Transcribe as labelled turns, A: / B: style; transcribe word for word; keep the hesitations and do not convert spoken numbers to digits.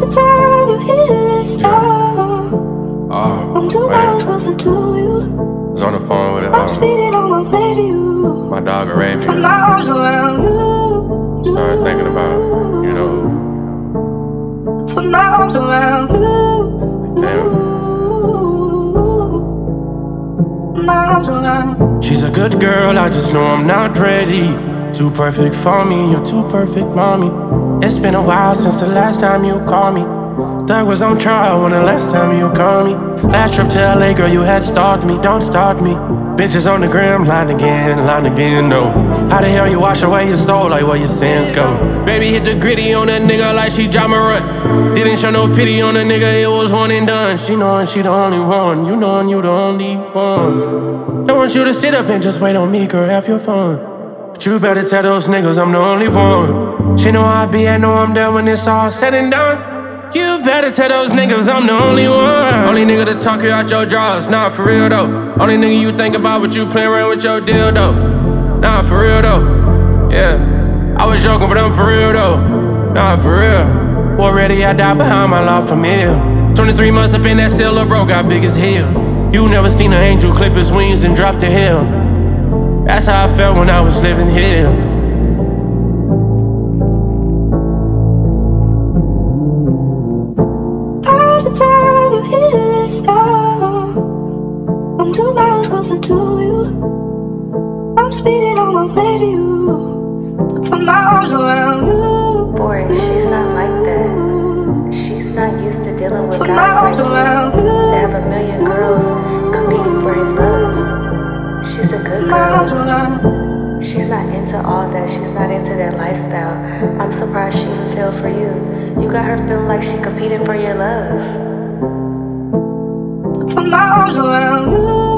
A: time you hear this song,
B: Oh,
A: I'm two
B: man.
A: miles closer to you.
B: I was on the phone with
A: I'm
B: uh,
A: speeding on my way to you.
B: my dog
A: Put
B: Arabian.
A: my arms around you.
B: Started thinking about, you know,
A: Put my arms around you.
B: damn.
A: My arms around.
B: She's a good girl, I just know I'm not ready. Too perfect for me, you're too perfect, mommy. It's been a while since the last time you called me. That was on trial when the last time you called me. Last trip to L A, girl, you had stalked me. Don't start me. Bitches on the gram, line again, line again, no. How the hell you wash away your soul, like where your sins go? Baby hit the gritty on that nigga like she Ja Morant. Didn't show no pity on the nigga, it was one and done. She knowin' she the only one, you knowin' you the only one. Don't want you to sit up and just wait on me, girl, have your fun. But you better tell those niggas I'm the only one. She know I be, I know I'm there when it's all said and done. You better tell those niggas I'm the only one. Only nigga to talk you out your drawers, nah, for real though. Only nigga you think about what you playin' around with your deal though. Nah, for real though. Yeah, I was joking, but I'm for real though. Nah, for real. Already I died behind my law familiar. twenty-three months up in that cell, lil' bro got big as hell. You never seen an angel clip his wings and drop to hell. That's how I felt when I was living here.
A: By the time you hear this song, I'm two miles closer to you. I'm speeding on my way to you. To put my arms around you.
C: Boy, she's not like that. She's not used to dealing with
A: Put my
C: guys
A: arms
C: like you
A: around you.
C: that have a million girls competing for his love. She's a good
A: My arms
C: girl.
A: around.
C: She's not into all that. She's not into that lifestyle. I'm surprised she even fell for you. You got her feeling like she competed for your love.
A: To put my arms around you.